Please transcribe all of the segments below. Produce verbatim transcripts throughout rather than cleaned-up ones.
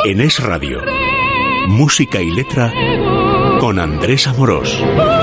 En Es Radio, música y letra con Andrés Amorós.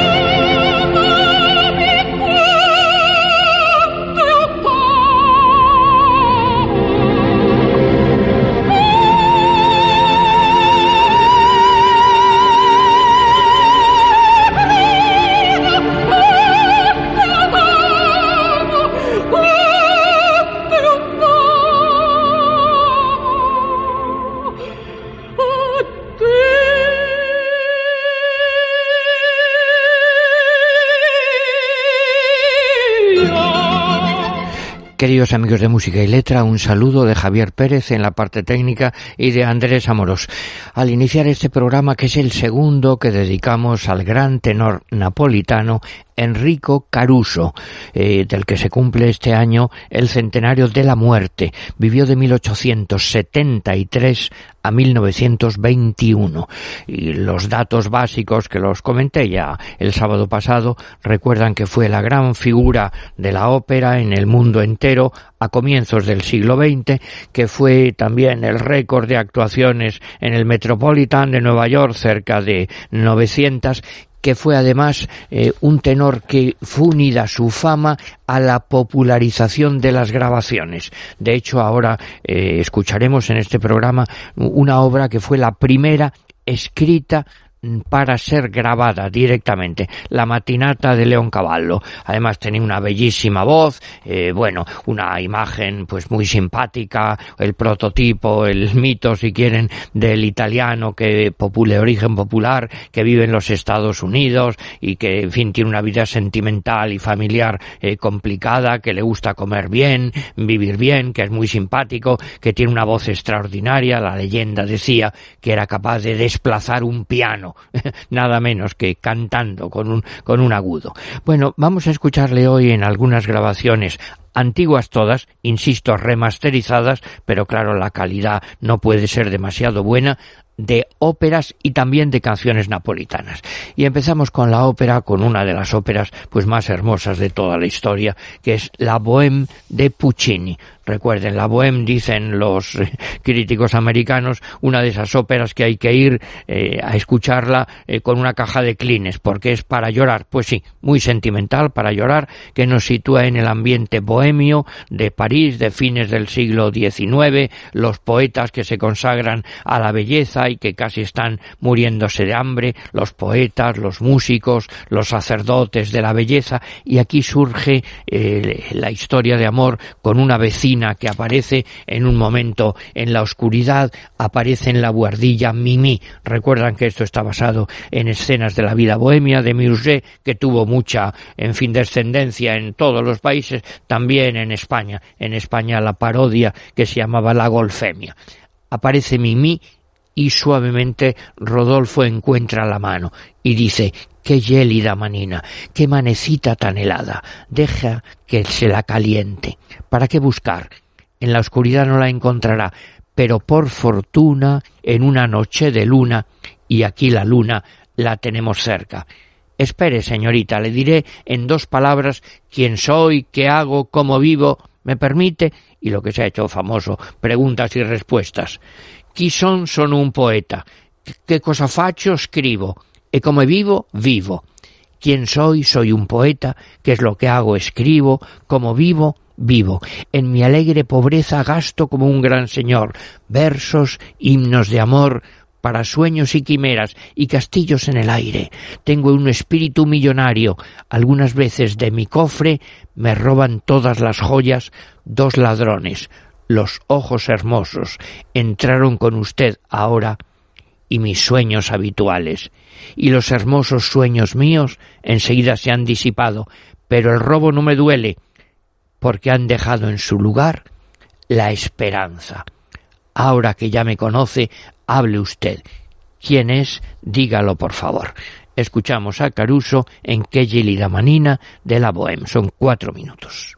Queridos amigos de Música y Letra, un saludo de Javier Pérez en la parte técnica y de Andrés Amorós. Al iniciar este programa, que es el segundo que dedicamos al gran tenor napolitano Enrico Caruso, eh, del que se cumple este año el centenario de la muerte. Vivió de mil ochocientos setenta y tres a mil novecientos veintiuno. Y los datos básicos que los comenté ya el sábado pasado recuerdan que fue la gran figura de la ópera en el mundo entero a comienzos del siglo veinte, que fue también el récord de actuaciones en el Metropolitan de Nueva York, cerca de novecientas, que fue además eh, un tenor que fue unida su fama a la popularización de las grabaciones. De hecho, ahora eh, escucharemos en este programa una obra que fue la primera escrita para ser grabada directamente, la Mattinata de Leoncavallo. Además tenía una bellísima voz, eh, bueno, una imagen pues muy simpática, el prototipo, el mito, si quieren, del italiano que de origen popular, que vive en los Estados Unidos y que, en fin, tiene una vida sentimental y familiar eh, complicada, que le gusta comer bien, vivir bien, que es muy simpático, que tiene una voz extraordinaria. La leyenda decía que era capaz de desplazar un piano, nada menos que cantando con un, con un agudo. Bueno, vamos a escucharle hoy en algunas grabaciones antiguas todas, insisto, remasterizadas, pero claro, la calidad no puede ser demasiado buena, de óperas y también de canciones napolitanas. Y empezamos con la ópera, con una de las óperas pues más hermosas de toda la historia, que es la Bohème de Puccini. Recuerden, la Bohème, dicen los eh, críticos americanos, una de esas óperas que hay que ir eh, a escucharla eh, con una caja de Kleenex, porque es para llorar. Pues sí, muy sentimental, para llorar, que nos sitúa en el ambiente bohemio de París de fines del siglo diecinueve, los poetas que se consagran a la belleza y que casi están muriéndose de hambre, los poetas, los músicos, los sacerdotes de la belleza, y aquí surge eh, la historia de amor con una vecina que aparece en un momento en la oscuridad, aparece en la buhardilla Mimi. Recuerdan que esto está basado en escenas de la vida bohemia de Murger, que tuvo mucha, en fin, descendencia en todos los países, también en España. En España la parodia que se llamaba La Golfemia. Aparece Mimi y suavemente Rodolfo encuentra la mano y dice: «Qué gélida manina, qué manecita tan helada, deja que se la caliente. ¿Para qué buscar? En la oscuridad no la encontrará, pero por fortuna en una noche de luna, y aquí la luna la tenemos cerca. Espere, señorita, le diré en dos palabras quién soy, qué hago, cómo vivo, ¿me permite?» Y lo que se ha hecho famoso, preguntas y respuestas. «Chi son? Sono un poeta. ¿Qué cosa faccio? Scrivo. E come vivo? Vivo. ¿Quién soy? Soy un poeta. ¿Qué es lo que hago? Escribo. ¿Cómo vivo? Vivo. En mi alegre pobreza gasto como un gran señor versos, himnos de amor, para sueños y quimeras y castillos en el aire. Tengo un espíritu millonario. Algunas veces de mi cofre me roban todas las joyas dos ladrones. Los ojos hermosos entraron con usted ahora y mis sueños habituales. Y los hermosos sueños míos enseguida se han disipado, pero el robo no me duele, porque han dejado en su lugar la esperanza. Ahora que ya me conoce, hable usted. ¿Quién es? Dígalo, por favor». Escuchamos a Caruso en Che gelida manina de la Bohème. Son cuatro minutos.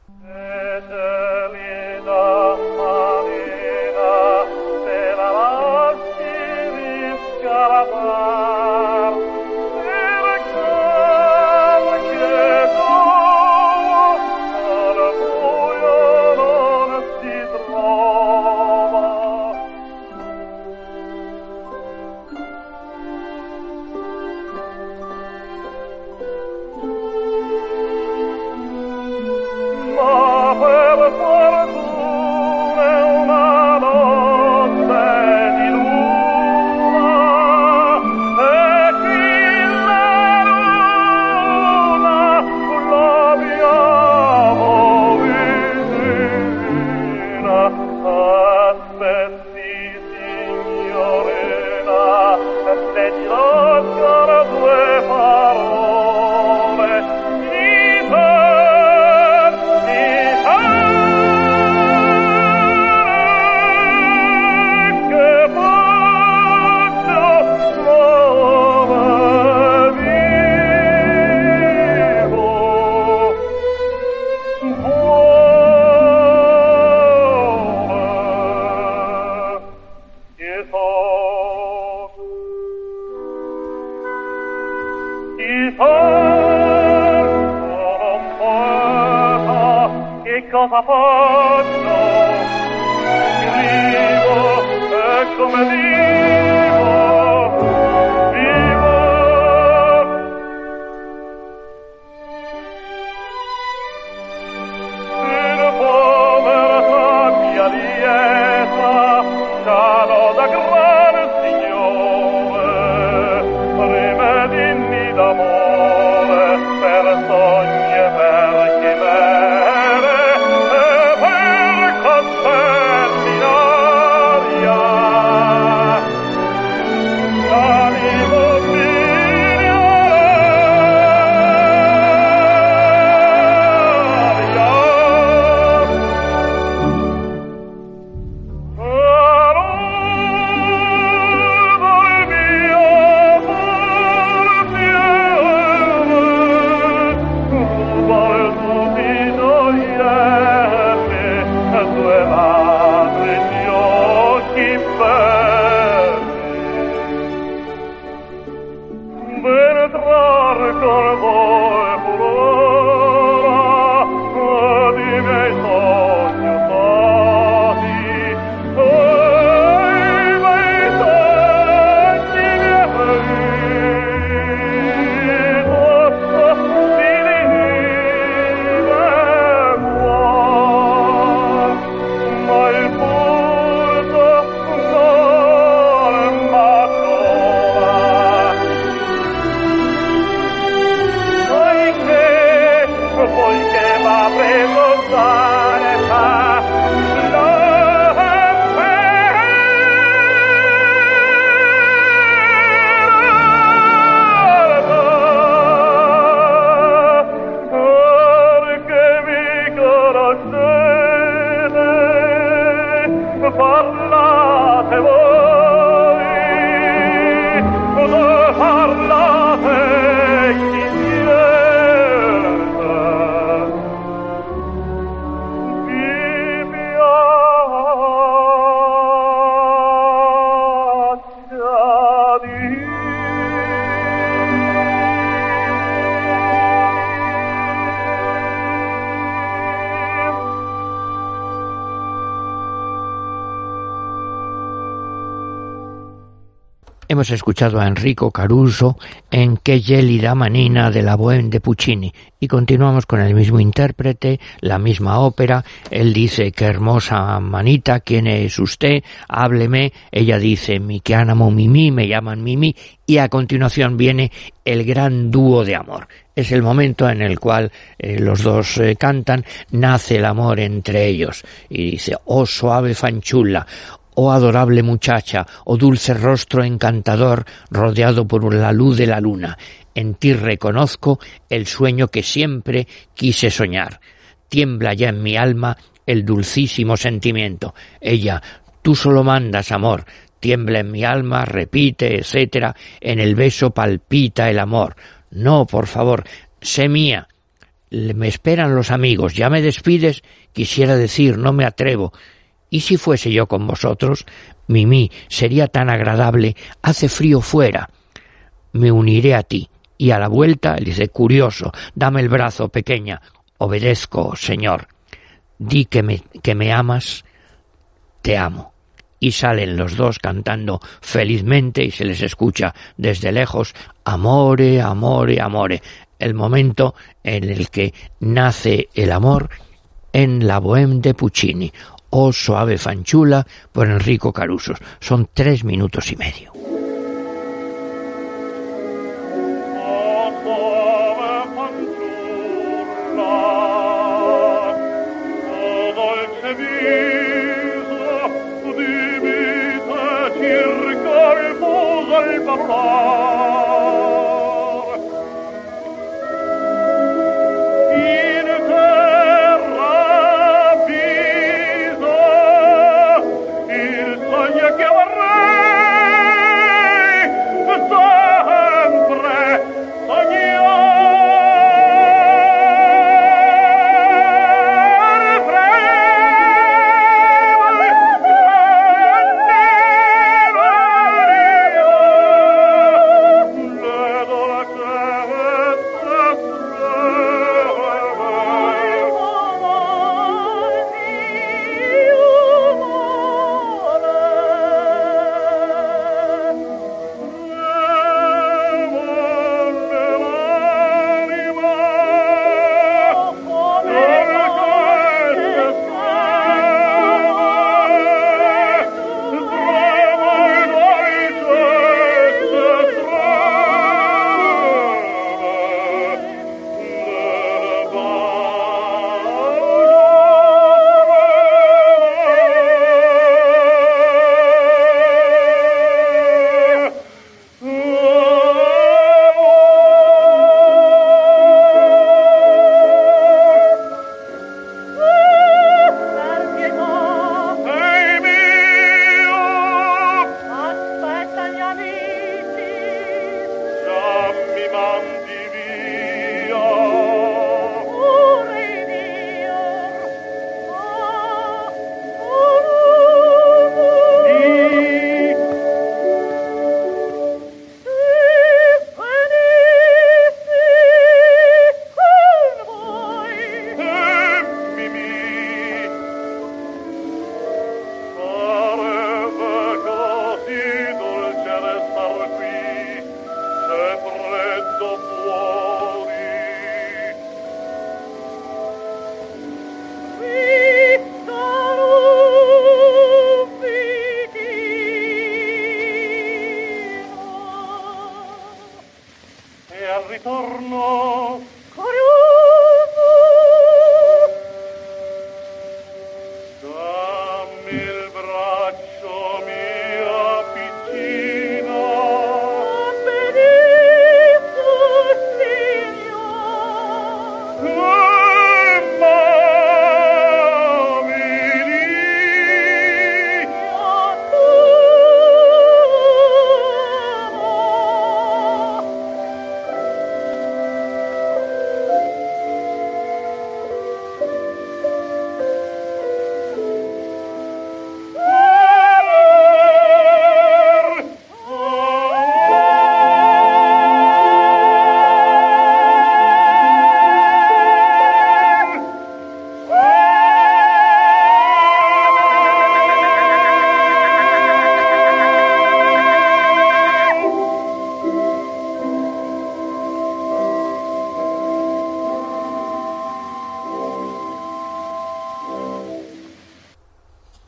cosa faccio? Scrivo e come vivo, vivo. In povera mia lieta, sano da gran signore, rimedini d'amore per sogni e per chimere e per concerti in aria. L'animo Hemos escuchado a Enrico Caruso en Che gelida manina de la Bohème de Puccini y continuamos con el mismo intérprete, la misma ópera. Él dice: qué hermosa manita, ¿quién es usted? Hábleme. Ella dice: mi que amo Mimi, me llaman Mimi, y a continuación viene el gran dúo de amor. Es el momento en el cual eh, los dos eh, cantan, nace el amor entre ellos y dice: oh suave fanciulla, oh adorable muchacha, oh dulce rostro encantador rodeado por la luz de la luna, en ti reconozco el sueño que siempre quise soñar. Tiembla ya en mi alma el dulcísimo sentimiento. Ella: tú solo mandas, amor. Tiembla en mi alma, repite, etcétera. En el beso palpita el amor. No, por favor, sé mía. Me esperan los amigos. ¿Ya me despides? Quisiera decir, no me atrevo. ¿Y si fuese yo con vosotros? Mimi, sería tan agradable. Hace frío fuera. Me uniré a ti. Y a la vuelta, él dice: curioso, dame el brazo, pequeña. Obedezco, señor. Di que me, que me amas. Te amo. Y salen los dos cantando felizmente y se les escucha desde lejos: amore, amore, amore. El momento en el que nace el amor en la Bohème de Puccini. Oh suave fanciulla, por Enrico Caruso. Son tres minutos y medio. Oh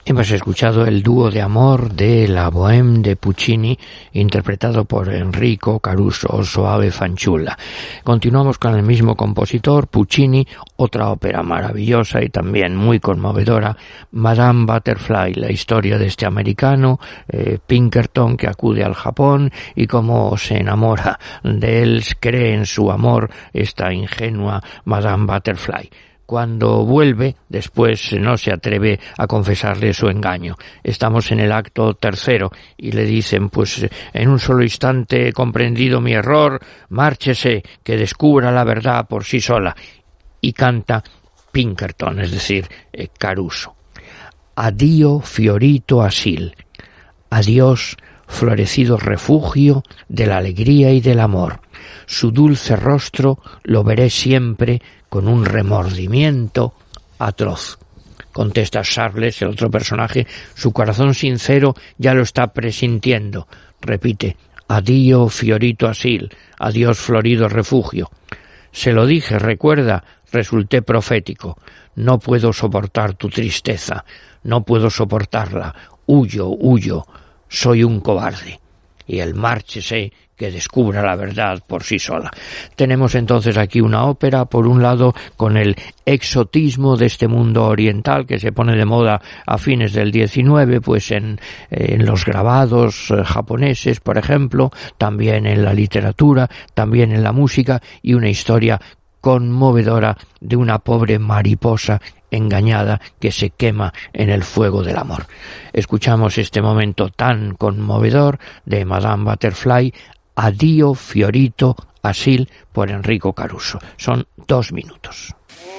Hemos escuchado el dúo de amor de la Bohème de Puccini, interpretado por Enrico Caruso, Soave Fanciulla. Continuamos con el mismo compositor, Puccini, otra ópera maravillosa y también muy conmovedora, Madame Butterfly, la historia de este americano, eh, Pinkerton, que acude al Japón y cómo se enamora de él, cree en su amor esta ingenua Madame Butterfly. Cuando vuelve, después no se atreve a confesarle su engaño. Estamos en el acto tercero y le dicen, pues en un solo instante he comprendido mi error, márchese, que descubra la verdad por sí sola. Y canta Pinkerton, es decir, eh, Caruso. Addio, fiorito asil. Adiós, florecido refugio de la alegría y del amor. Su dulce rostro lo veré siempre con un remordimiento atroz. Contesta Charles, el otro personaje, su corazón sincero ya lo está presintiendo. Repite, addio, fiorito asil, adiós, florido refugio. Se lo dije, recuerda, resulté profético. No puedo soportar tu tristeza, no puedo soportarla. Huyo, huyo, soy un cobarde. Y el márchese, que descubra la verdad por sí sola. Tenemos entonces aquí una ópera, por un lado, con el exotismo de este mundo oriental que se pone de moda a fines del diecinueve, pues en, en los grabados eh, japoneses, por ejemplo, también en la literatura, también en la música, y una historia conmovedora de una pobre mariposa engañada que se quema en el fuego del amor. Escuchamos este momento tan conmovedor de Madame Butterfly, Addio, fiorito asil, por Enrico Caruso. Son dos minutos.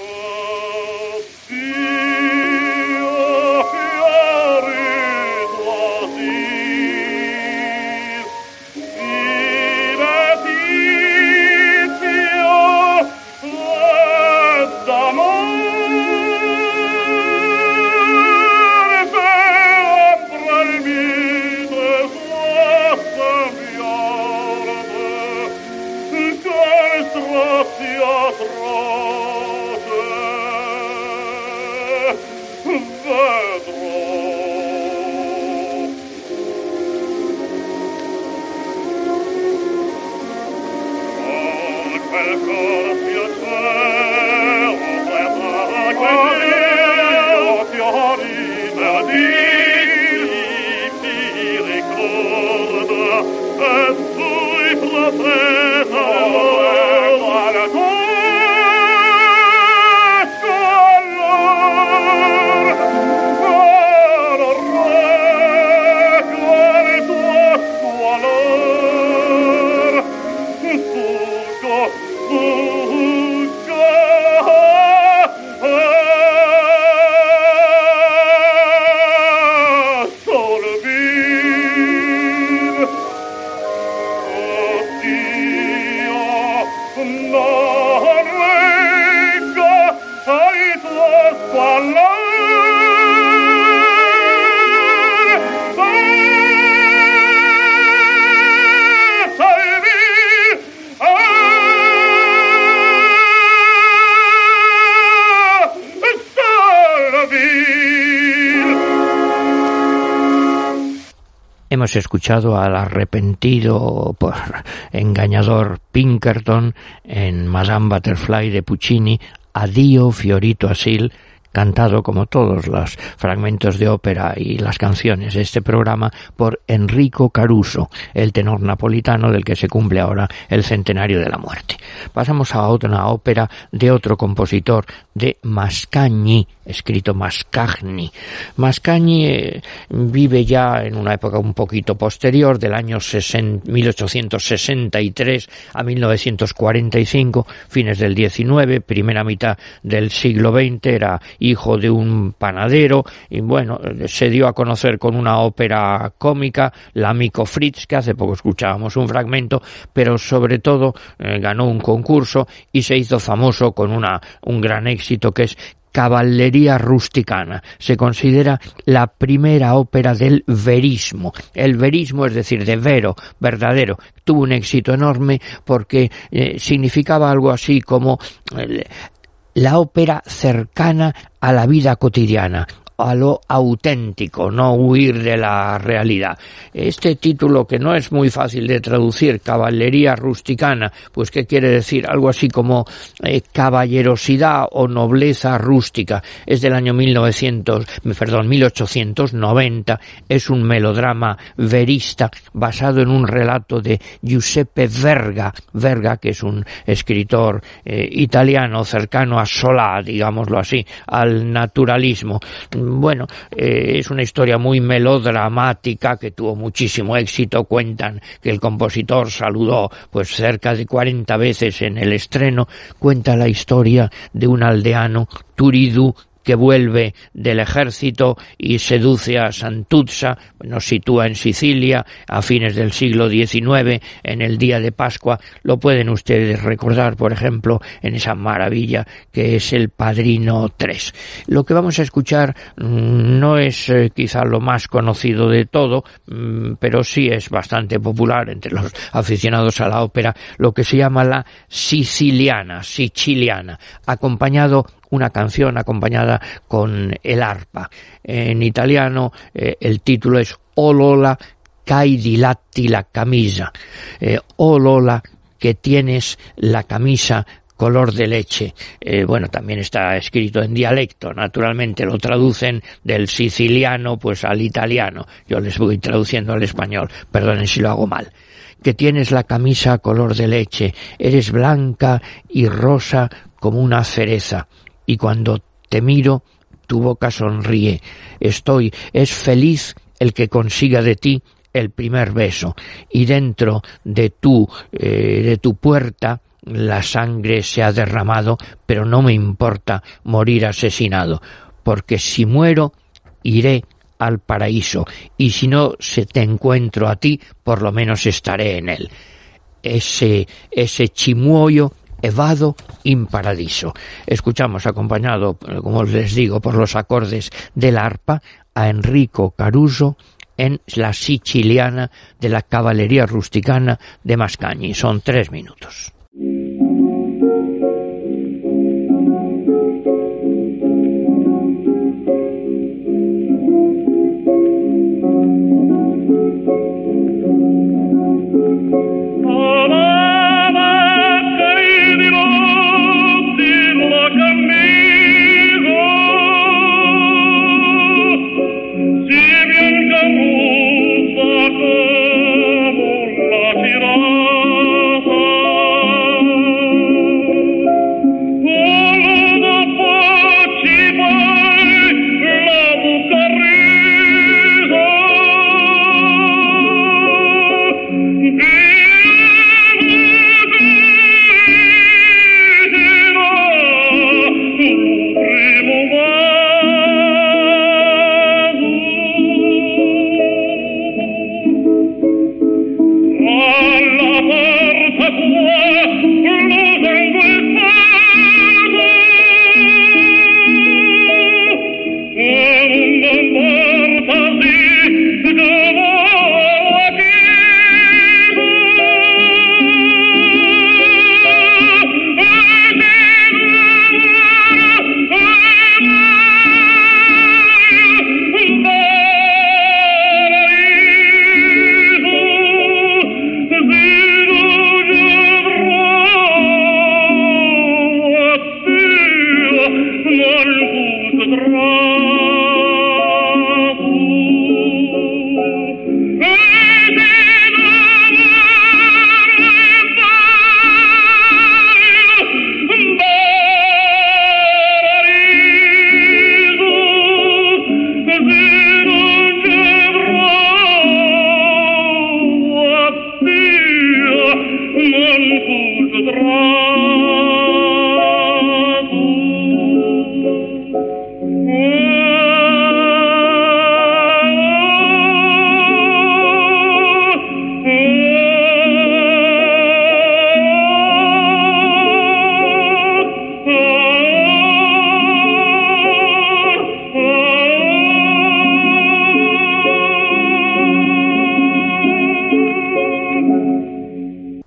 Hemos escuchado al arrepentido por engañador Pinkerton en Madame Butterfly de Puccini, Addio, fiorito asil, cantado como todos los fragmentos de ópera y las canciones de este programa por Enrico Caruso, el tenor napolitano del que se cumple ahora el centenario de la muerte. Pasamos a otra ópera de otro compositor, de Mascagni, escrito Mascagni. Mascagni eh, vive ya en una época un poquito posterior, del año mil ochocientos sesenta y tres a mil novecientos cuarenta y cinco, fines del diecinueve, primera mitad del siglo veinte, era hijo de un panadero y bueno, se dio a conocer con una ópera cómica, L'Amico Fritz, que hace poco escuchábamos un fragmento, pero sobre todo eh, ganó un concurso y se hizo famoso con una un gran éxito que es Cavalleria Rusticana. Se considera la primera ópera del verismo. El verismo, es decir, de vero, verdadero. Tuvo un éxito enorme porque eh, significaba algo así como eh, la ópera cercana a la vida cotidiana. a lo auténtico, no huir de la realidad. Este título, que no es muy fácil de traducir, Caballería Rusticana, pues ¿qué quiere decir? Algo así como eh, caballerosidad o nobleza rústica. Es del año mil novecientos, perdón, mil ochocientos noventa, es un melodrama verista basado en un relato de Giuseppe Verga, Verga, que es un escritor eh, italiano cercano a Solá, digámoslo así, al naturalismo. Bueno, eh, es una historia muy melodramática que tuvo muchísimo éxito. Cuentan que el compositor saludó pues cerca de cuarenta veces en el estreno. Cuenta la historia de un aldeano, Turiddu, que vuelve del ejército y seduce a Santuzza. Nos sitúa en Sicilia a fines del siglo diecinueve, en el día de Pascua. Lo pueden ustedes recordar, por ejemplo, en esa maravilla que es El Padrino tres. Lo que vamos a escuchar mmm, no es eh, quizá lo más conocido de todo, mmm, pero sí es bastante popular entre los aficionados a la ópera, lo que se llama la siciliana, siciliana, acompañado una canción acompañada con el arpa. En italiano eh, el título es O Lola, c'hai di latti la camisa. Eh, oh Lola, que tienes la camisa color de leche. Eh, bueno, también está escrito en dialecto, naturalmente lo traducen del siciliano pues al italiano. Yo les voy traduciendo al español, perdonen si lo hago mal. Que tienes la camisa color de leche, eres blanca y rosa como una cereza. Y cuando te miro, tu boca sonríe. Estoy, es feliz el que consiga de ti el primer beso. Y dentro de tu, eh, de tu puerta, la sangre se ha derramado, pero no me importa morir asesinado, porque si muero, iré al paraíso. Y si no se te encuentro a ti, por lo menos estaré en él. Ese, ese chimuoio evado in paradiso. Escuchamos acompañado, como les digo, por los acordes del arpa a Enrico Caruso en la siciliana de la Caballería Rusticana de Mascagni. Son tres minutos. Yeah.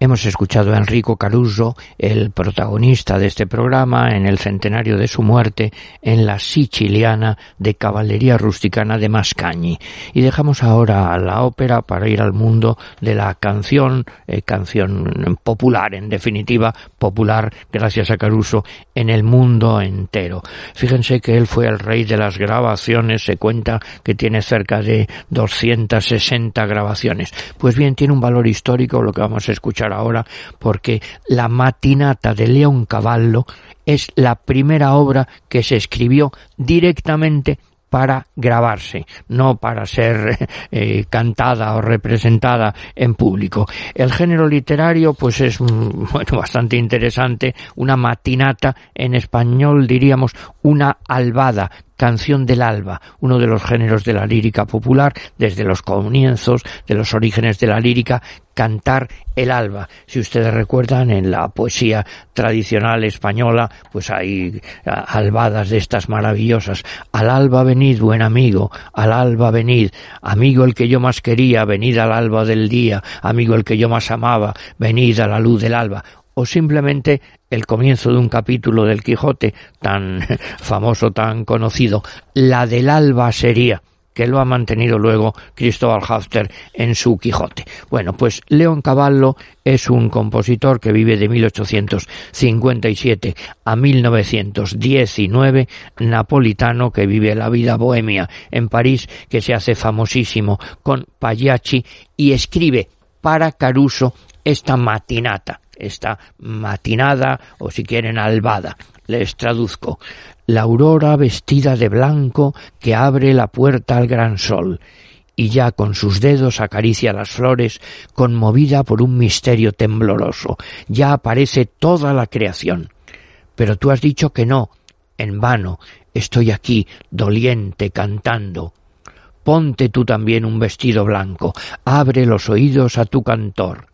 Hemos escuchado a Enrico Caruso, el protagonista de este programa, en el centenario de su muerte, en la Siciliana de Cavalleria Rusticana de Mascagni. Y dejamos ahora a la ópera para ir al mundo de la canción, eh, canción popular, en definitiva, popular, gracias a Caruso, en el mundo entero. Fíjense que él fue el rey de las grabaciones, se cuenta que tiene cerca de doscientas sesenta grabaciones. Pues bien, tiene un valor histórico lo que vamos a escuchar ahora, porque la Mattinata de Leoncavallo es la primera obra que se escribió directamente para grabarse, no para ser eh, cantada o representada en público. El género literario pues es bueno, bastante interesante. Una matinata, en español diríamos una albada, canción del alba, uno de los géneros de la lírica popular, desde los comienzos de los orígenes de la lírica, cantar el alba. Si ustedes recuerdan, en la poesía tradicional española, pues hay albadas de estas maravillosas. Al alba venid, buen amigo, al alba venid, amigo el que yo más quería, venid al alba del día, amigo el que yo más amaba, venid a la luz del alba. O simplemente el comienzo de un capítulo del Quijote, tan famoso, tan conocido, la del alba sería, que lo ha mantenido luego Cristóbal Hafter en su Quijote. Bueno, pues Leoncavallo es un compositor que vive de mil ochocientos cincuenta y siete a mil novecientos diecinueve, napolitano que vive la vida bohemia en París, que se hace famosísimo con Pagliacci y escribe para Caruso esta matinata, esta matinada, o si quieren albada. Les traduzco: la aurora vestida de blanco que abre la puerta al gran sol, y ya con sus dedos acaricia las flores, conmovida por un misterio tembloroso. Ya aparece toda la creación. Pero tú has dicho que no, en vano, estoy aquí, doliente, cantando. Ponte tú también un vestido blanco, abre los oídos a tu cantor.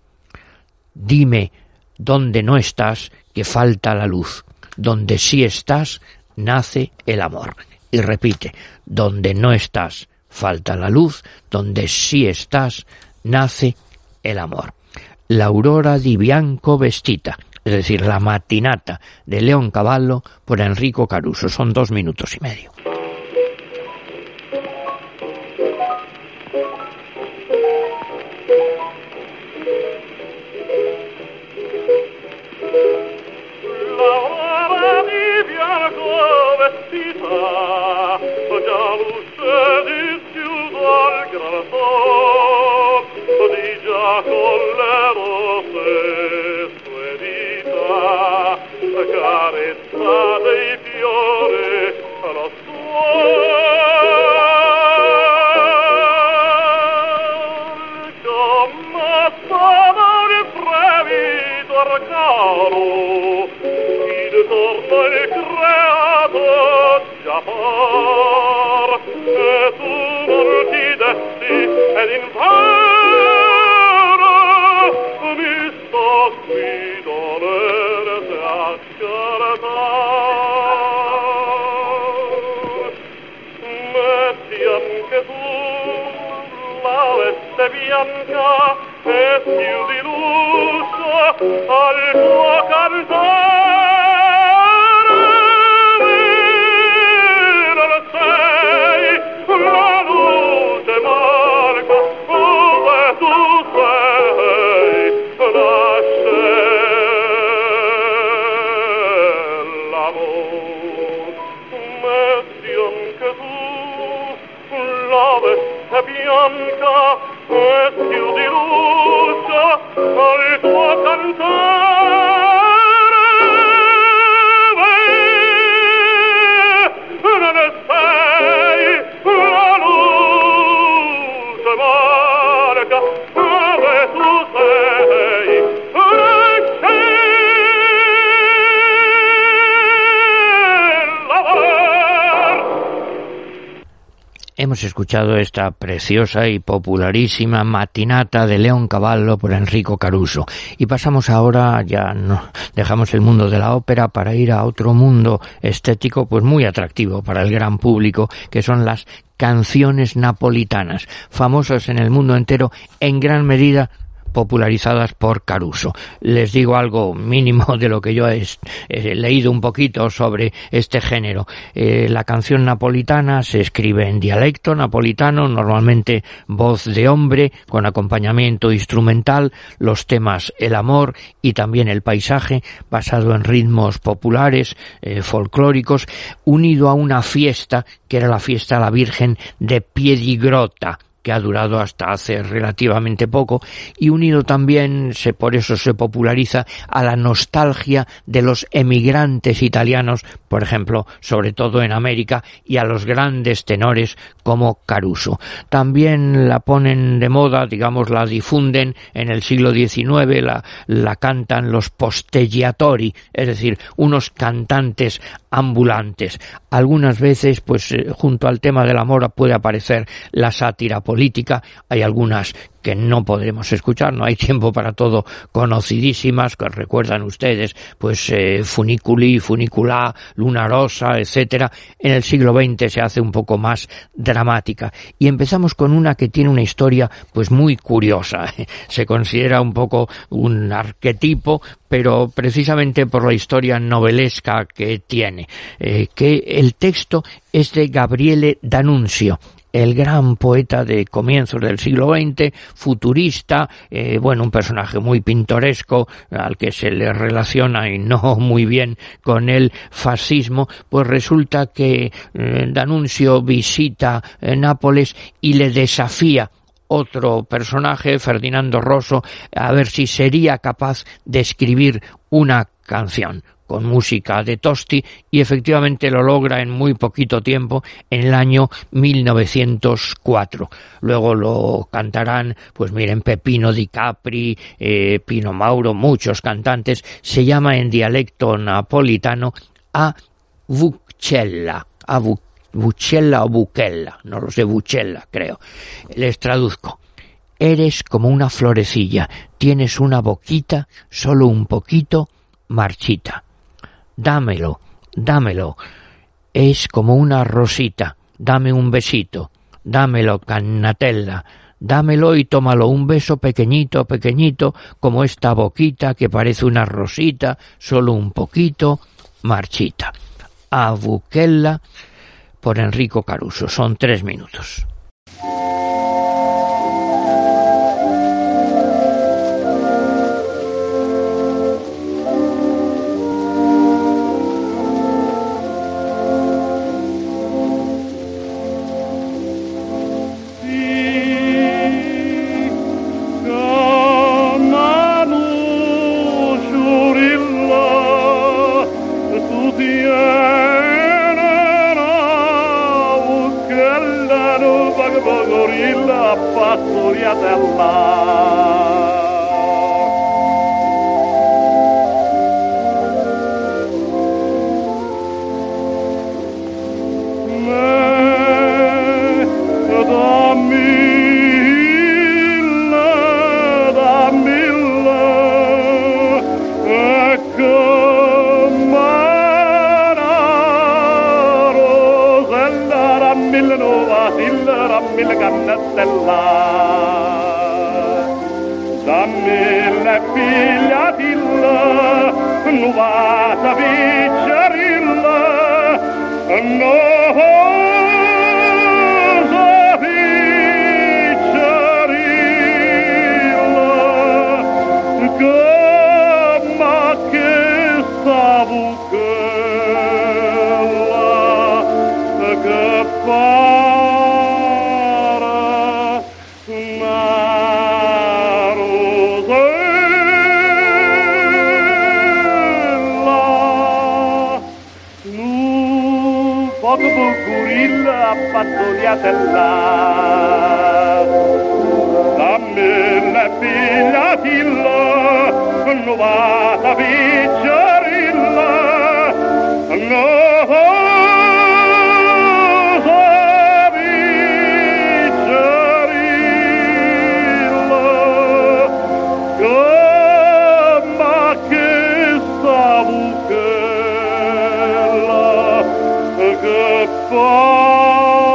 Dime, donde no estás, que falta la luz. Donde sí estás, nace el amor. Y repite, donde no estás, falta la luz. Donde sí estás, nace el amor. La aurora di bianco vestita, es decir, la matinata de Leoncavallo por Enrico Caruso. Son dos minutos y medio. Già luce dischiuso al gran sol, di già con le rose sue dita, carezza dei fiori lo suol, come stava fremito caro, il torno il creato già par, e tu non ti dessi ed in vano mi sto qui dolente a scartar. Metti anche tu la veste bianca e più di lusso al tuo cantare. La luce marca dove tu sei, nasce l'amor. Metti anche tu la veste bianca e più di luce al tuo cantare. Non ne sei la luce marca dove tu sei, nasce l'amor. Hemos escuchado esta preciosa y popularísima matinata de Leoncavallo por Enrico Caruso. Y pasamos ahora, ya no, dejamos el mundo de la ópera para ir a otro mundo estético pues muy atractivo para el gran público, que son las canciones napolitanas, famosas en el mundo entero en gran medida popularizadas por Caruso. Les digo algo mínimo de lo que yo he, he leído un poquito sobre este género. Eh, la canción napolitana se escribe en dialecto napolitano, normalmente voz de hombre, con acompañamiento instrumental, los temas el amor y también el paisaje, basado en ritmos populares, eh, folclóricos, unido a una fiesta, que era la fiesta a la Virgen de Piedigrotta, que ha durado hasta hace relativamente poco, y unido también, se, por eso se populariza, a la nostalgia de los emigrantes italianos, por ejemplo, sobre todo en América, y a los grandes tenores como Caruso. También la ponen de moda, digamos, la difunden en el siglo diecinueve, la, la cantan los posteggiatori, es decir, unos cantantes ambulantes. Algunas veces, pues, eh, junto al tema del amor puede aparecer la sátira política. Hay algunas que no podremos escuchar, no hay tiempo para todo, conocidísimas, que recuerdan ustedes, pues eh, Funiculi, Funicula, Luna Rosa, etcétera. En el siglo veinte se hace un poco más dramática. Y empezamos con una que tiene una historia pues muy curiosa. Se considera un poco un arquetipo, pero precisamente por la historia novelesca que tiene. Eh, que el texto es de Gabriele D'Annunzio, el gran poeta de comienzos del siglo veinte, futurista, eh, bueno, un personaje muy pintoresco al que se le relaciona y no muy bien con el fascismo. Pues resulta que eh, D'Annunzio visita eh, Nápoles y le desafía otro personaje, Ferdinando Rosso, a ver si sería capaz de escribir una canción con música de Tosti, y efectivamente lo logra en muy poquito tiempo, en el año mil novecientos cuatro. Luego lo cantarán, pues miren, Peppino Di Capri, eh, Pino Mauro, muchos cantantes. Se llama en dialecto napolitano A Vuccella, A Vuccella. Buchella o Buchella, no lo sé, Buchella creo. Les traduzco. Eres como una florecilla, tienes una boquita, solo un poquito, marchita. Dámelo, dámelo. Es como una rosita, dame un besito. Dámelo, cannatella. Dámelo y tómalo, un beso pequeñito, pequeñito, como esta boquita que parece una rosita, solo un poquito, marchita. A Buchella, por Enrico Caruso. Son tres minutos.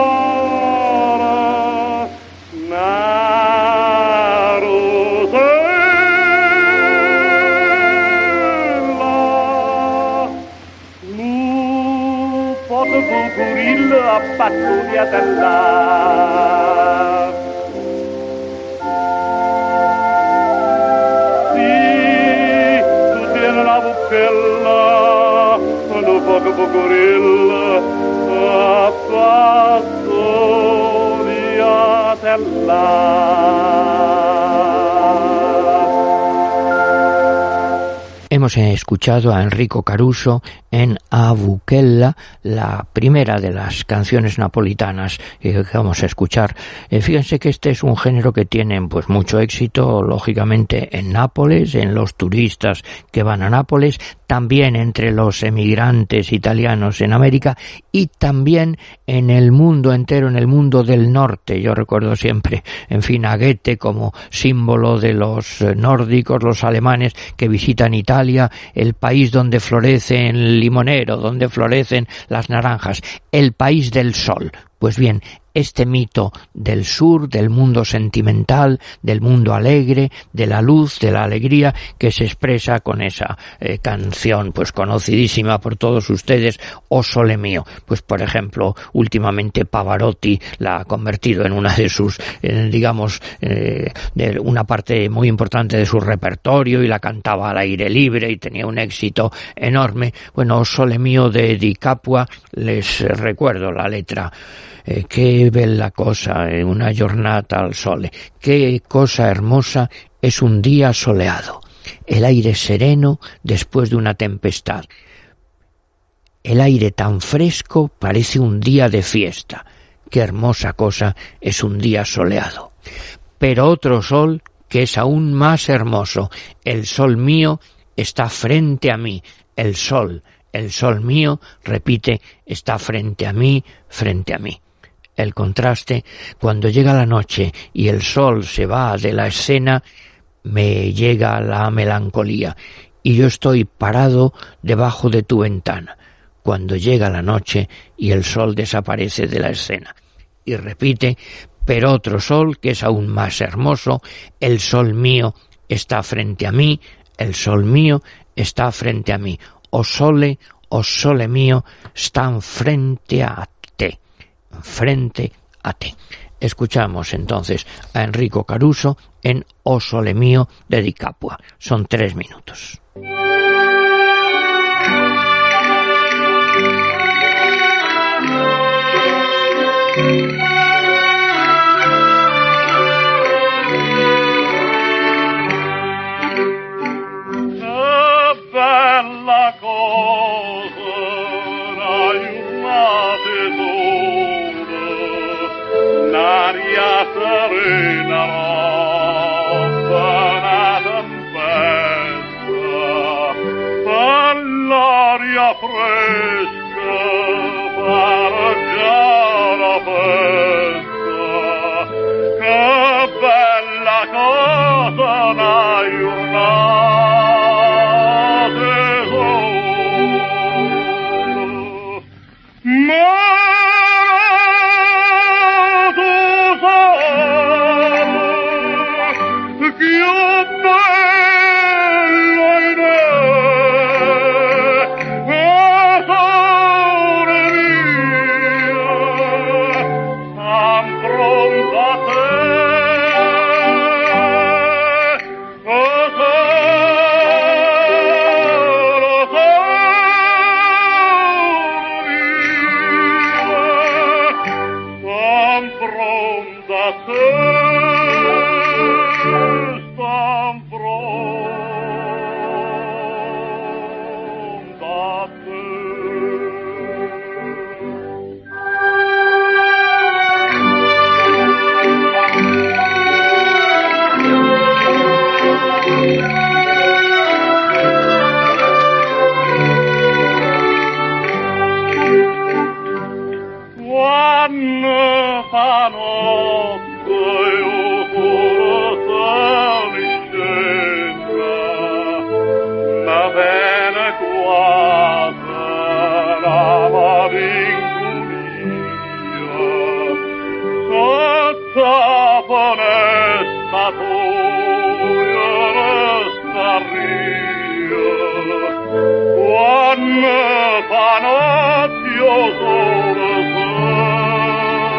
Para, na, rose. schiattellar. Sì, tu tieni la bucchella, lo poco pocorilla, a passo schiattellar. Hemos escuchado a Enrico Caruso en A Buchella, la primera de las canciones napolitanas que vamos a escuchar. Eh, fíjense que este es un género que tiene pues mucho éxito, lógicamente, en Nápoles, en los turistas que van a Nápoles, también entre los emigrantes italianos en América y también en el mundo entero, en el mundo del norte. Yo recuerdo siempre, en fin, a Goethe como símbolo de los nórdicos, los alemanes que visitan Italia, el país donde florece el limonero, donde florecen las naranjas, el país del sol. Pues bien, este mito del sur, del mundo sentimental, del mundo alegre, de la luz, de la alegría, que se expresa con esa eh, canción pues conocidísima por todos ustedes, O Sole Mio. Pues por ejemplo, últimamente Pavarotti la ha convertido en una de sus, eh, digamos, eh, de una parte muy importante de su repertorio y la cantaba al aire libre y tenía un éxito enorme. Bueno, O Sole Mio de Di Capua, les recuerdo la letra. Eh, che bella cosa è una giornata al sole, qué cosa hermosa es un día soleado, el aire sereno después de una tempestad, el aire tan fresco parece un día de fiesta, qué hermosa cosa es un día soleado. Pero otro sol que es aún más hermoso, el sol mío está frente a mí, el sol, el sol mío, repite, está frente a mí, frente a mí. El contraste, cuando llega la noche y el sol se va de la escena, me llega la melancolía y yo estoy parado debajo de tu ventana, cuando llega la noche y el sol desaparece de la escena. Y repite, pero otro sol que es aún más hermoso, el sol mío está frente a mí, el sol mío está frente a mí. O sole, o sole mío, están frente a te. Frente a ti. Escuchamos entonces a Enrico Caruso en O Sole Mio de Di Capua. Son tres minutos. Serena roba una tempesta, all'aria fresca pareggia la festa, che bella cosa una giornata sola. Ma Quando fanno io solo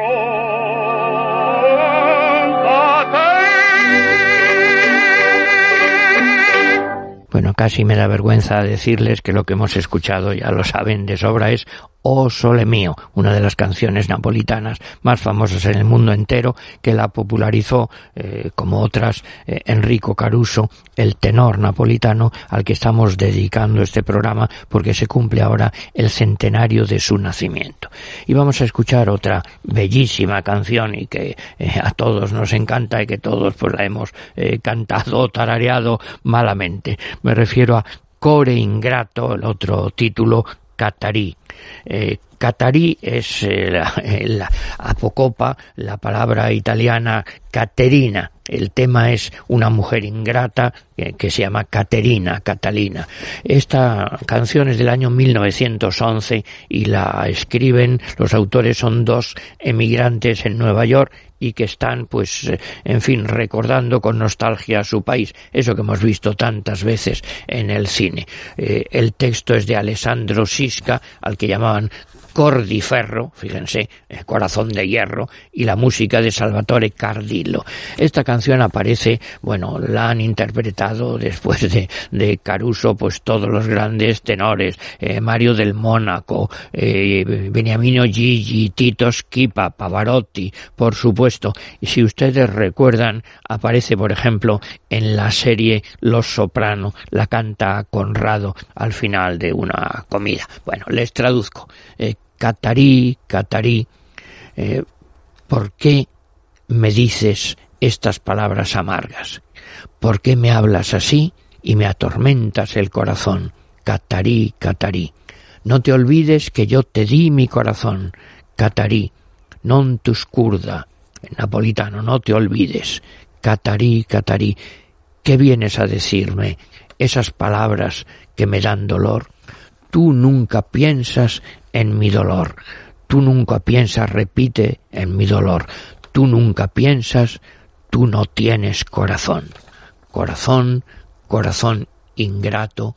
Bueno, casi me da vergüenza decirles que lo que hemos escuchado, ya lo saben de sobra, es O Sole Mio, una de las canciones napolitanas más famosas en el mundo entero, que la popularizó, eh, como otras, eh, Enrico Caruso, el tenor napolitano al que estamos dedicando este programa porque se cumple ahora el centenario de su nacimiento. Y vamos a escuchar otra bellísima canción y que eh, a todos nos encanta y que todos pues la hemos eh, cantado o tarareado malamente. Me refiero a Core Ingrato, el otro título, Catarí. Eh, Catarí es eh, la, la apocopa, la palabra italiana Caterina. El tema es una mujer ingrata que, que se llama Caterina, Catalina. Esta canción es del año mil novecientos once y la escriben, los autores son dos emigrantes en Nueva York y que están, pues, en fin, recordando con nostalgia a su país, eso que hemos visto tantas veces en el cine. Eh, el texto es de Alessandro Sisca, al que llamaban Cor di Ferro, fíjense, eh, corazón de hierro, y la música de Salvatore Cardillo. Esta canción aparece, bueno, la han interpretado después de, de Caruso, pues todos los grandes tenores, eh, Mario del Mónaco, eh, Beniamino Gigi, Tito Schipa, Pavarotti, por supuesto. Y si ustedes recuerdan, aparece, por ejemplo, en la serie Los Soprano, la canta Conrado al final de una comida. Bueno, les traduzco. Eh, Catarí, Catarí, eh, ¿por qué me dices estas palabras amargas? ¿Por qué me hablas así y me atormentas el corazón? Catarí, Catarí, no te olvides que yo te di mi corazón. Catarí, non tu scurda, en napolitano, no te olvides. Catarí, Catarí, ¿qué vienes a decirme? Esas palabras que me dan dolor. Tú nunca piensas en mi dolor, tú nunca piensas, repite, en mi dolor, tú nunca piensas, tú no tienes corazón. Corazón, corazón ingrato,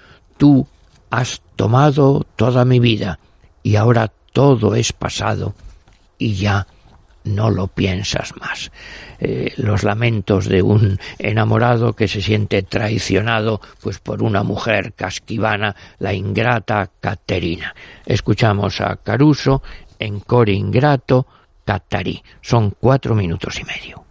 tú has tomado toda mi vida y ahora todo es pasado y ya no lo piensas más. Eh, los lamentos de un enamorado que se siente traicionado pues por una mujer casquivana, la ingrata Caterina. Escuchamos a Caruso en Core Ingrato, Catarí. Son cuatro minutos y medio.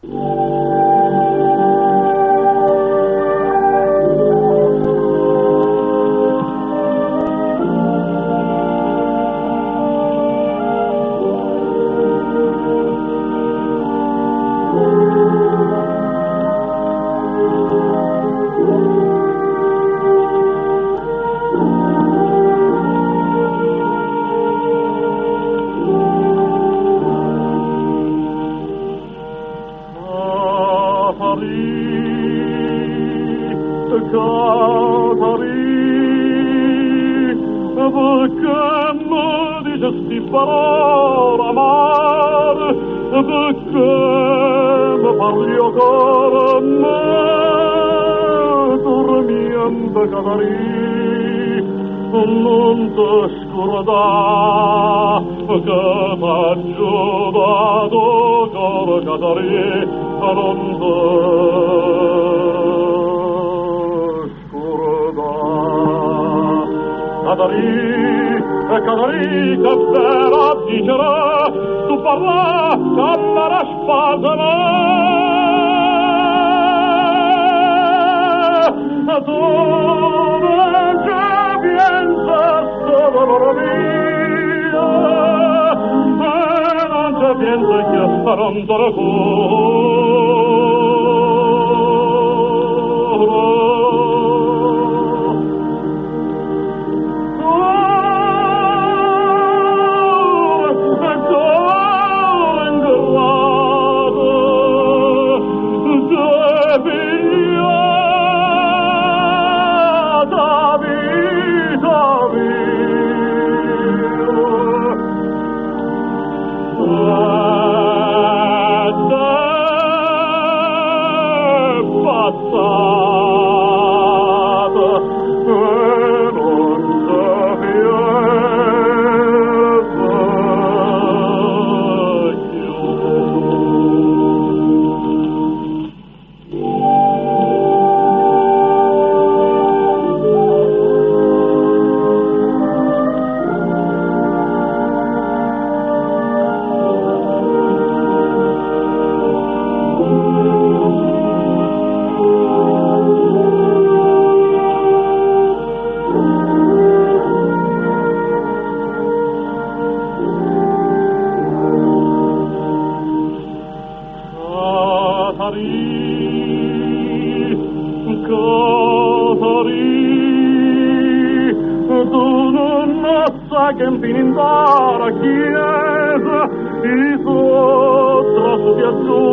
tu non sai che finindara chiesa i sotto si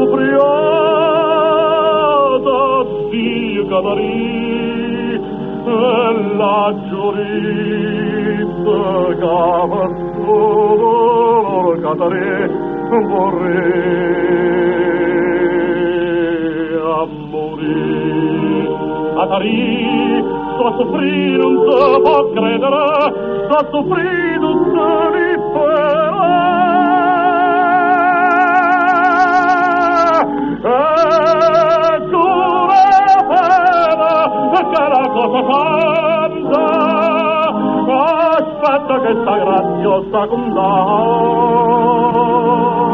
assobriata Dio Catarì e la giurista cavassolo Catarì vorrei morire Catarì sto a soffrire non si può credere sto a soffrire non si libera e tu la pena che la cosa santa aspetta che sta graziosa condanna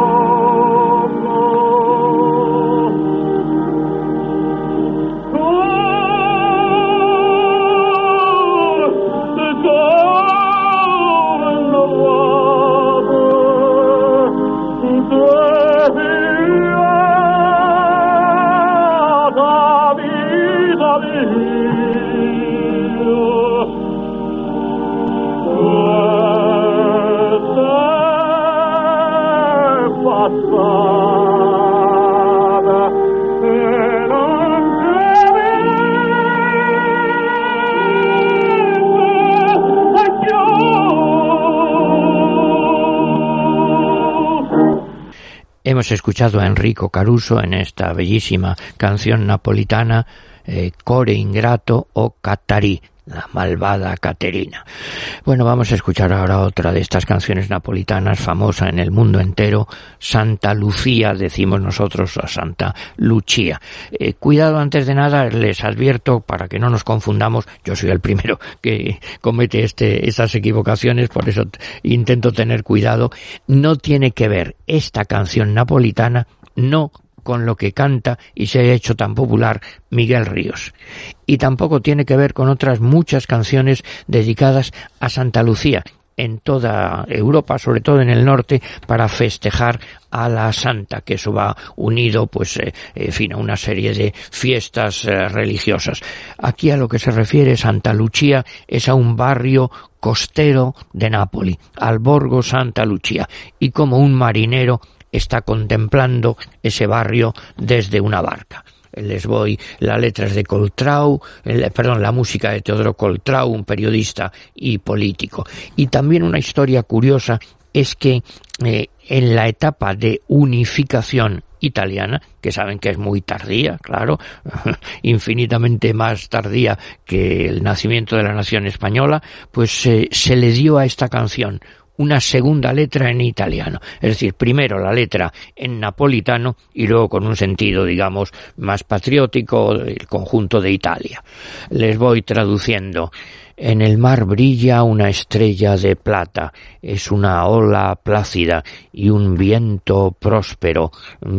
Hemos escuchado a Enrico Caruso en esta bellísima canción napolitana eh, Core Ingrato o Catarì, la malvada Caterina. Bueno, vamos a escuchar ahora otra de estas canciones napolitanas famosa en el mundo entero, Santa Lucía, decimos nosotros a Santa Lucia. Eh, cuidado, antes de nada, les advierto para que no nos confundamos, yo soy el primero que comete este, estas equivocaciones, por eso intento tener cuidado. No tiene que ver esta canción napolitana, no con lo que canta y se ha hecho tan popular Miguel Ríos. Y tampoco tiene que ver con otras muchas canciones dedicadas a Santa Lucía en toda Europa, sobre todo en el norte, para festejar a la santa, que eso va unido, pues, eh, en fin, a una serie de fiestas eh, religiosas. Aquí a lo que se refiere Santa Lucia es a un barrio costero de Nápoli, al Borgo Santa Lucia, y como un marinero está contemplando ese barrio desde una barca. Les voy, la letra es de Coltrau, el, perdón, la música de Teodoro Coltrau, un periodista y político. Y también una historia curiosa es que eh, en la etapa de unificación italiana, que saben que es muy tardía, claro, infinitamente más tardía que el nacimiento de la nación española, pues eh, se le dio a esta canción una segunda letra en italiano, es decir, primero la letra en napolitano y luego con un sentido, digamos, más patriótico, el conjunto de Italia. Les voy traduciendo. En el mar brilla una estrella de plata, es una ola plácida y un viento próspero.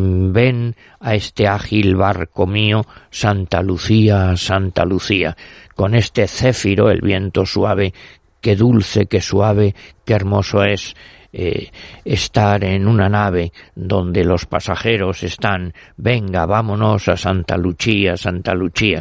Ven a este ágil barco mío, Santa Lucía, Santa Lucía, con este céfiro, el viento suave, qué dulce, qué suave, qué hermoso es eh, estar en una nave donde los pasajeros están, venga, vámonos a Santa Lucía, Santa Lucía.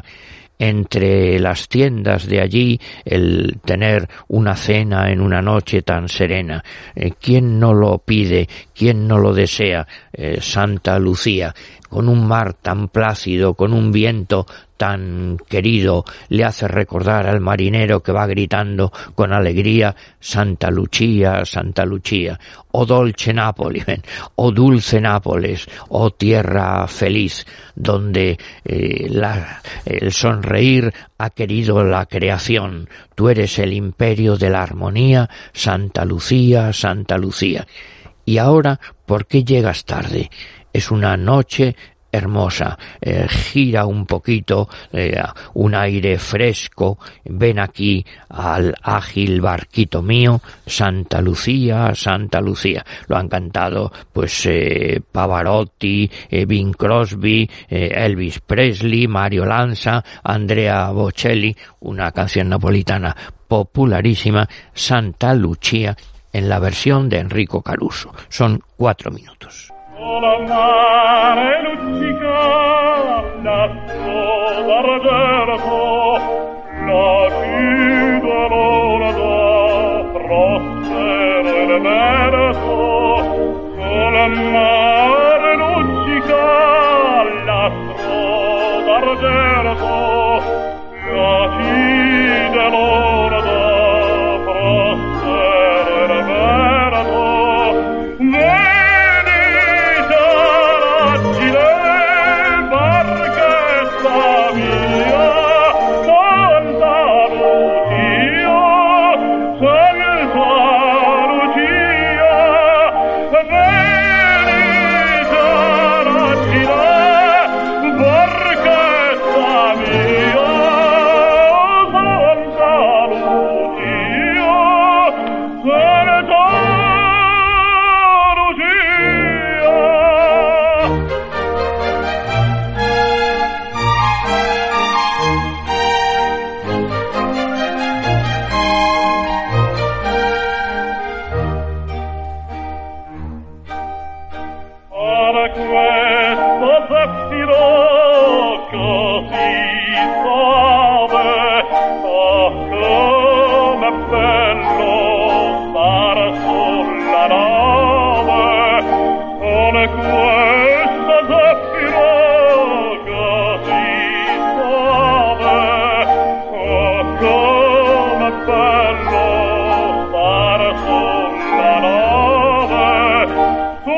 Entre las tiendas de allí, el tener una cena en una noche tan serena. Eh, ¿Quién no lo pide? ¿Quién no lo desea? Eh, Santa Lucía, con un mar tan plácido, con un viento tan querido, le hace recordar al marinero que va gritando con alegría, Santa Lucía, Santa Lucía, oh dolce Nápoli, oh dulce Nápoles, oh tierra feliz, donde eh, la, el sonreír ha querido la creación, tú eres el imperio de la armonía, Santa Lucía, Santa Lucía. Y ahora, ¿por qué llegas tarde? Es una noche hermosa, eh, gira un poquito, eh, un aire fresco, ven aquí al ágil barquito mío, Santa Lucía, Santa Lucía. Lo han cantado pues eh, Pavarotti, eh, Bing Crosby, eh, Elvis Presley, Mario Lanza, Andrea Bocelli, una canción napolitana popularísima, Santa Lucia, en la versión de Enrico Caruso. Son cuatro minutos. La mare luccica d'argento, la fidelona da Prospero e Roberto, sul mare luccica l'astro d'argento, la fidelona da Prospero e Roberto, venite raggi del barchetta mia, Santa Lucia, Santa Lucia, venite raggi del barchetta mia, Santa Lucia, Santa Ora questo zaffiro così suave, oh come bello stare sulla nave, con questo zaffiro così suave, oh come bello stare sulla nave, tu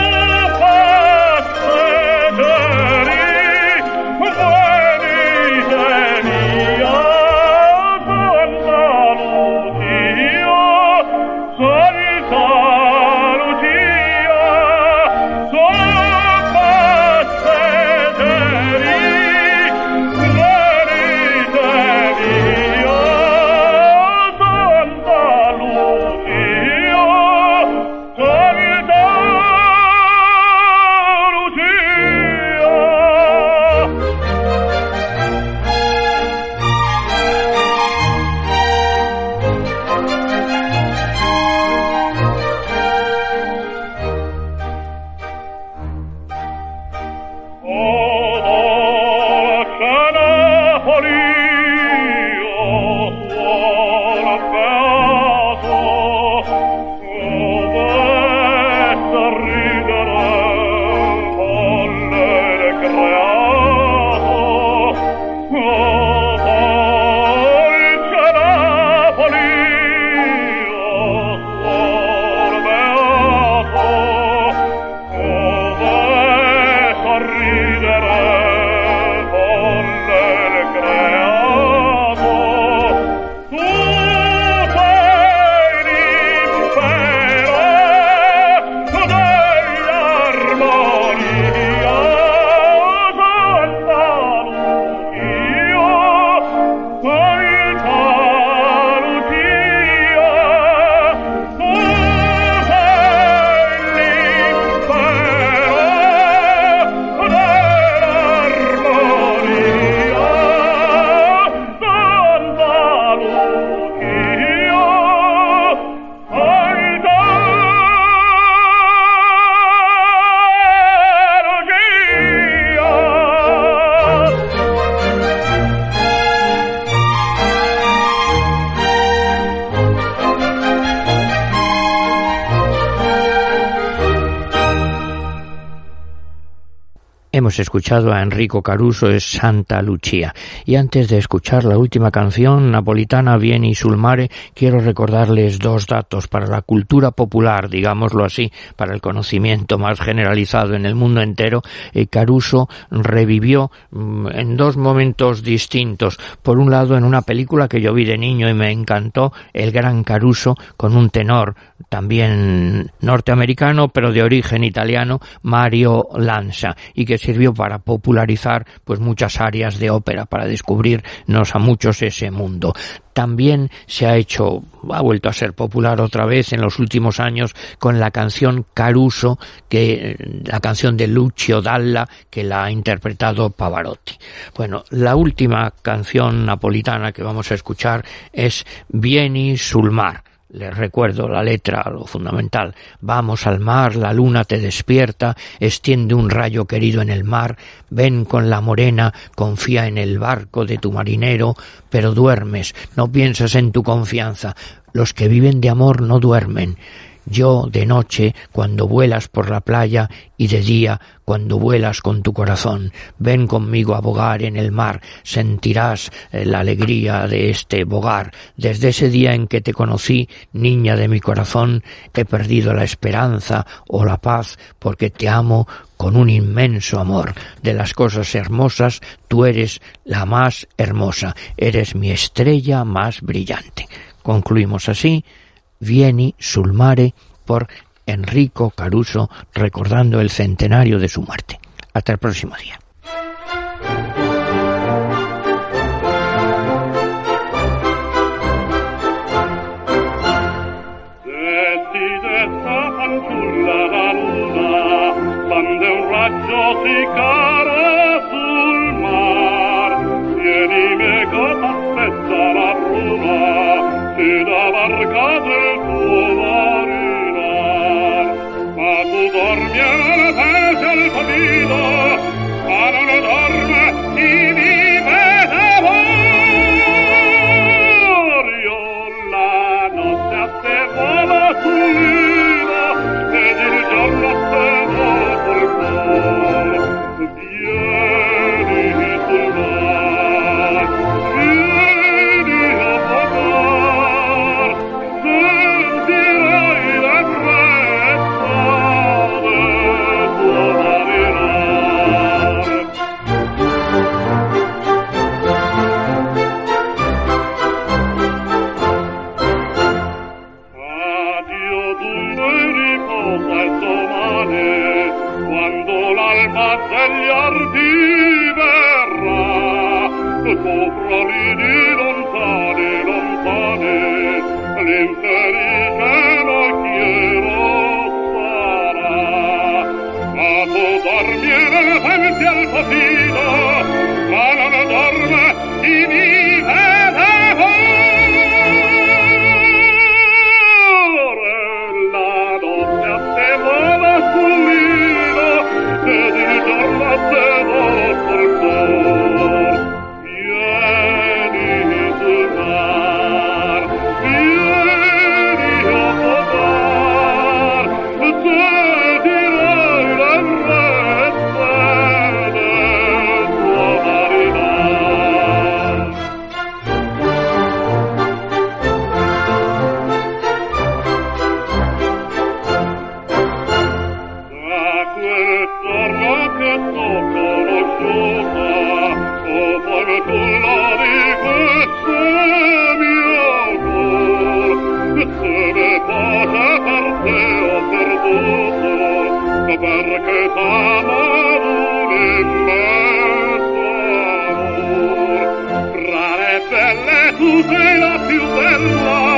Hemos escuchado a Enrico Caruso, es Santa Lucia. Y antes de escuchar la última canción napolitana, Vieni sul mare, quiero recordarles dos datos para la cultura popular, digámoslo así, para el conocimiento más generalizado en el mundo entero. Eh, Caruso revivió mmm, en dos momentos distintos. Por un lado, en una película que yo vi de niño y me encantó, El gran Caruso, con un tenor también norteamericano, pero de origen italiano, Mario Lanza, y que sirvió para popularizar pues muchas áreas de ópera, para descubrirnos a muchos ese mundo. También se ha hecho, ha vuelto a ser popular otra vez en los últimos años con la canción Caruso, que la canción de Lucio Dalla, que la ha interpretado Pavarotti. Bueno, la última canción napolitana que vamos a escuchar es Vieni sul mar, Les recuerdo la letra, lo fundamental. Vamos al mar, la luna te despierta, extiende un rayo querido en el mar, ven con la morena, confía en el barco de tu marinero, pero duermes, no piensas en tu confianza. Los que viven de amor no duermen. Yo de noche, cuando vuelas por la playa, y de día, cuando vuelas con tu corazón. Ven conmigo a bogar en el mar, sentirás eh, la alegría de este bogar. Desde ese día en que te conocí, niña de mi corazón, he perdido la esperanza o la paz, porque te amo con un inmenso amor. De las cosas hermosas, tú eres la más hermosa, eres mi estrella más brillante. Concluimos así Vieni sul mare por Enrico Caruso, recordando el centenario de su muerte. Hasta el próximo día. Da barca del tuo marinar, ma tu dormi alla pace al camino, ma non dorme chi vive d'amor. Io la notte a te volo sul lino, ed il giorno a te volo col cuore. Vieni sul mar, vieni a vogare, sentirai la brezza del tuo marinar. Addio dunque riposa il domani, quando l'alba degli arti verrà, sopra lini lontani, lontani, l'infelice nocchiero sarà. Ma tu dormi e non pensi al potino, ma non dorme chi vive d'amor. La notte a te vola sul lino, ed il giorno a te vola col cuore. Vieni sul mar, vieni a vogare, sentirai la brezza del tuo marinar. Da quel giorno che t'ho conosciuta, oh poi tu la di questo mio cor, se ne pace per te ho perduto, perché t'amo un immenso amor. Fra le belle tu sei la più bella,